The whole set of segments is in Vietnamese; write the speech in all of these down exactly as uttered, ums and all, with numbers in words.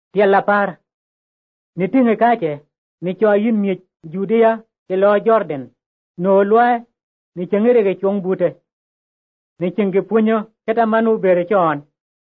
tiel lapar ni tinge kache ni cho yin mi Judea ke lo Jordan no lwa ni chengere ke chong bute ni chenge punyo keta manu bere chon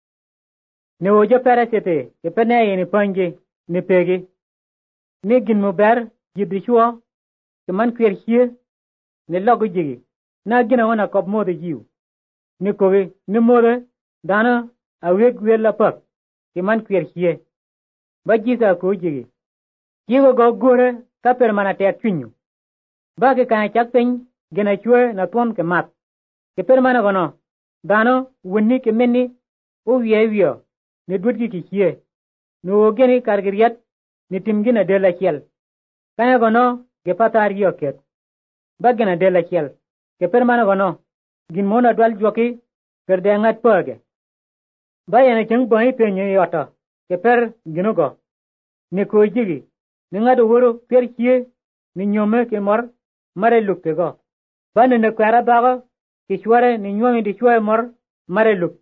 ni ojo peresete ke pene ni pange ni pege ni gin mo ber yidi shuo ke man kwer hie ni logo jigi na gina wana kop mode jiu ni kowe ni mode dana awek wela pak ke man kwer hie ba jisa ko jigi kigo go gore ka per mana tek twinyu ba ke kana chak pen gena chue na tom ke mat ke per mana gono dano wonni ke menni o wiye wiyo ne dwutgi ki hie no geni kargiriat ni timgina de la kiel kana gono ge patar yoket ba gena de la kiel ke per mana gono gin mona dwal joki per de ngat page ba yana cheng bai penye yota ke per ginugo ne ko jigi ni ngado woro per hie ni nyome ke mor mare lukke go ba ne kwara bago ki chware ni nyomi di chwe mor mare luk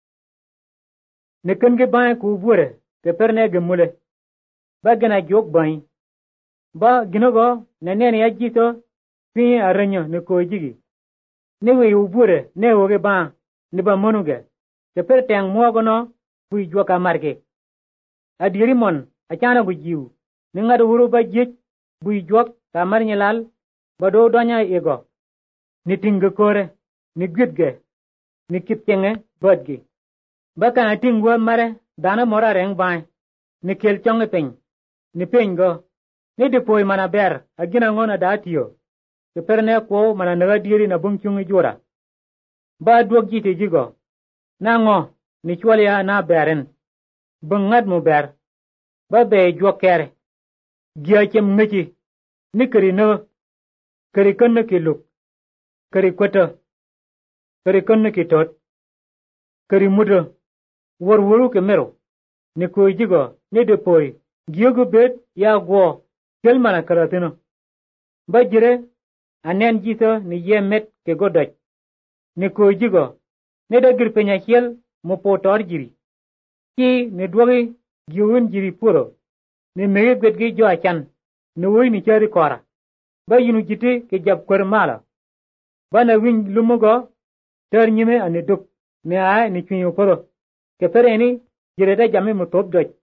ne kenge ba ku bure ke per ne gemule ba gena jok bai ba ginugo ne ne ya jito fi aranyo ne ko jigi ne we ubure ne woge ba ne ba monuge ke per teng mo gono ku joka marke adiri mon achana gu jiu ni ngado wuro ba jej bui jok ka mar nyalal ba do donya ego ni tinga kore ni gitge ni kitenge bodgi ba kana tingwa mare dana mora reng bai ni kel chonge pen ni pengo ni de poi mana ber agina ngona datio ke perne ko mana naga diri na bungchungi jura ba duok jite jigo na ngo ni chwalya na beren bungat mu ber ba be jokere giya kem ngeki ni kari no kari kanna ki luk kari kwata kari kanna ki tot kari muda war wuru ke mero ni ko jigo ni de poi giyogo bet ya go kel mana karatino ba jire anen jito ni yemet ke godaj ni ko jigo ni da gir penya hiel mo potor jiri ki ni dwogi giwun jiri puro ni mege gwetgi jo achan ni woy ni chari kora ba yinu jiti ke jab kwer mala ba na winy lumugo ter nyime ane duk ni a ni chunyo puro ke pere ni jire da jami mo top doj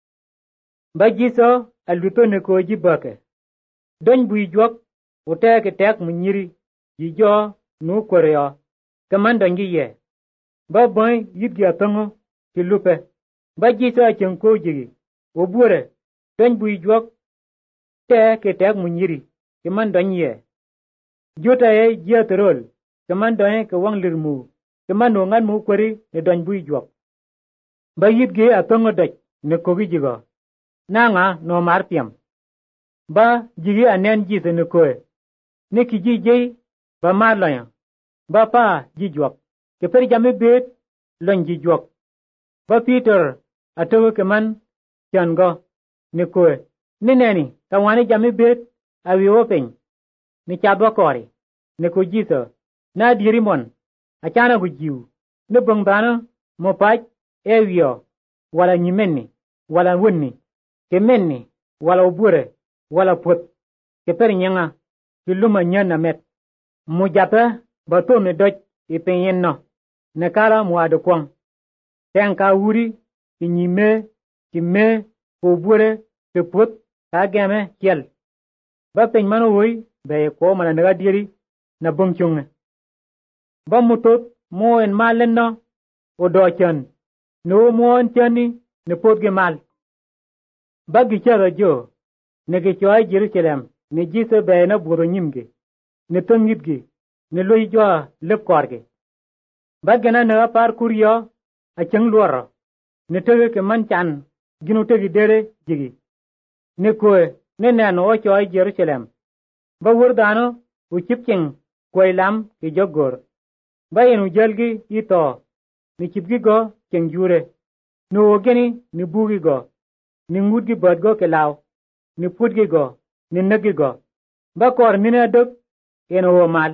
ba jiso aluto ni ko jibake dony bui jwak ute ke tek mu nyiri ji jo nu kwere yo kaman dongi ye ba boy yidgi atongo ki lupe ba jiso achen ko jigi obure dony bui jwak te ke tek mu nyiri kaman dongi ye jota ye jiaterol kaman dongi ke wang lirmu kaman no ngan mu kweri ni dony bui jwak ba yidgi atongo doj ne kogi jigo nanga no marpiam ba jigi anen jise ne koe ne ki ji jei ba ma loya ba pa ji jwak ke per jame bet lon ji jwak ba Peter atogo ke man chango ne koe ne neni tawani jame bet awi open ne chabo kori ne ko jiso na dirimon achana gu jiu ne bongbano mo paj ewio wala nyimenni wala wonni ke menni wala ubure wala put ke per nyanga ki luma nyana met mu japa ba to me doj i penyen no ne kala mu adu kwang ten ka wuri ki nyime ki me ko bure ke put ka geme kiel ba pen mano woi be ko mana naga diri na bongchunge ba mutot mo en malen no o do chen no mo en chani ne pot ge mal ba gi chara jo ne ge choy Jerusalem ne jise be na buro nyimge ne tongitgi ne loy jo lep korge ba gena na par kuryo a cheng luoro ne tege ke man chan ginu tegi dere jigi ne koe ne neno o choy Jerusalem ba wurdano u chipking koy lam ke jogor ba yenu jelgi ito ni chipgi go cheng jure no geni ni bugi go ni ngudgi bodgo ke law ni putgi go ni nagi go ba kor mine dok eno ho mal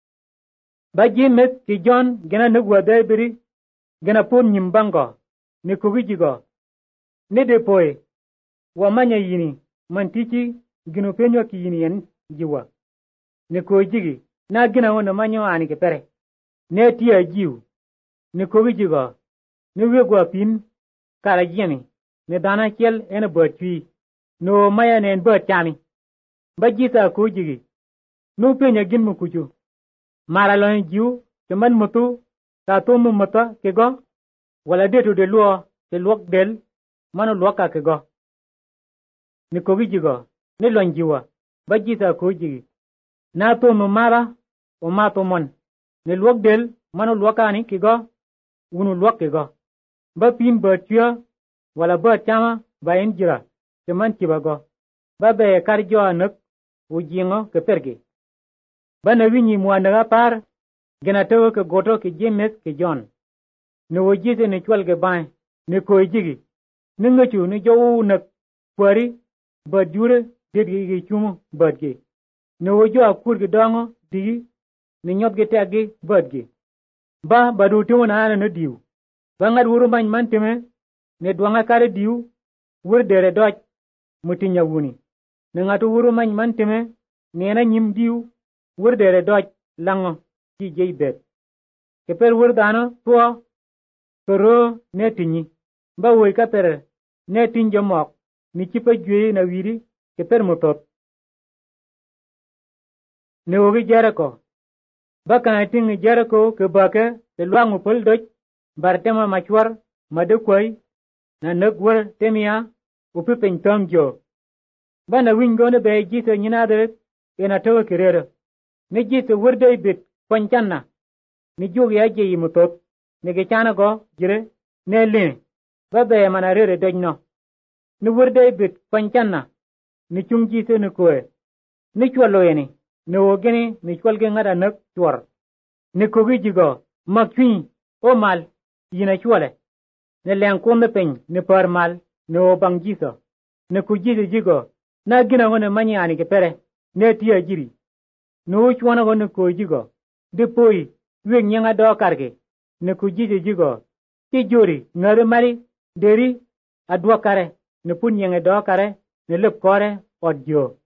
ba jimet ki John gena nugwa debiri gena pun nyimbango ni kugi jigo ne de poe wa manya yini man tiki gino penyo ki yini yen jiwa ne ko jigi na gina wona manyo ani ke pere ne tiya jiu ne ko jigo ne wego pin kala jeni ne dana kel ene botwi no maya ne bot chami ba jita ko jigi no penya gin mu kuju mara lo jiu ke man mutu ta to mu mata ke go wala deto de luo ke luok del mano luoka ke go ni ko jigo ne lon jiwa ba jita ko jigi na to mu mara o ma to mon ne luok del mano luoka ni ke go unu luok ke go ba pin botya wala bot chama ba en jira ke man tiba go ba be kar jo anak u jingo ke perge ba na winyi mo na par gena to ke goto ke James ke John ne wo jite ne chwal ke ban ne ko jigi ne ngachu ne jo na kwari ba dure de ge chumo ba ge ne wo jo akur ke dongo di ne nyot ge tagi ba ge ba ba do to na na diu ba ngat wuru man man time ne duanga kare diu wur dere doj mutinya wuni ne ngatu wuru man man time ne na nyim diu wur dere doj lango ji jey bet ke per wur dano to koro ne tinyi ba woy ka per ne tinjo mok ni ci pa jwe na wiri ke per motot ne wogi Jericho ba kana ting Jericho ke bake te luangu pol doj bartema machwar made koy na nagwar temia upi pentom jo ba na wingo ne be jito nyina de ena tawo kirere ne jito wurde bit ponchanna ni jogi aje yimutot ne ge chana go jire ne le ba be mana rere dojno ni wurde bit ponchanna ni chung jito ne koe ni chwalo yeni ne wogeni ni chwalge ngada nak chwar ni kogi jigo makwi o mal yina chwale ne len kome pen ne par mal ne o bang jiso ne ku jisi jigo na gina ngone manyi ani ke pere ne tiya jiri no chwana ngone ko jigo de poi we nyanga do karge ne ku jisi jigo ti jori ngare mari deri adwa kare ne pun nyanga do kare ne lep kore odjo